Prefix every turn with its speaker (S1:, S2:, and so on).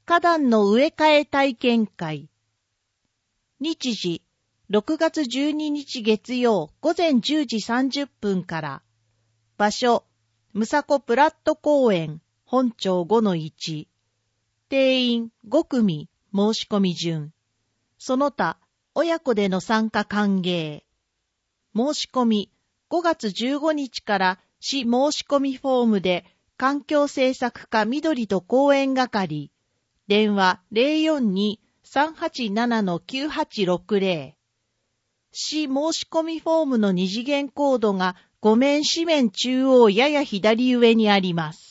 S1: 花壇の植え替え体験会。日時、6月12日月曜午前10時30分から。場所、むさこプラット公園、本町 5-1。定員5組、申し込み順。その他、親子での参加歓迎。申し込み、5月15日から市申し込みフォームで、環境政策課緑と公園係。電話 042-387-9860。市申し込みフォームの二次元コードが5面紙面中央やや左上にあります。